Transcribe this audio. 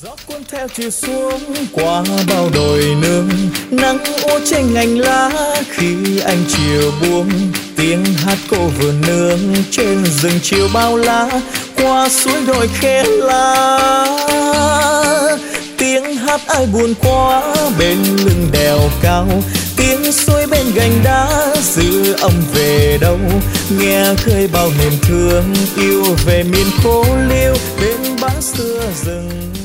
Gió cuốn theo chiều xuống qua bao đồi nương, nắng úa trên ngành lá khi anh chiều buông. Tiếng hát cô vườn nương trên rừng chiều bao la, qua suối đồi khe lá. Tiếng hát ai buồn quá bên lưng đèo cao, tiếng suối bên gành đá dư âm về đâu. Nghe khơi bao niềm thương yêu về miền phố liêu bên bãi xưa rừng.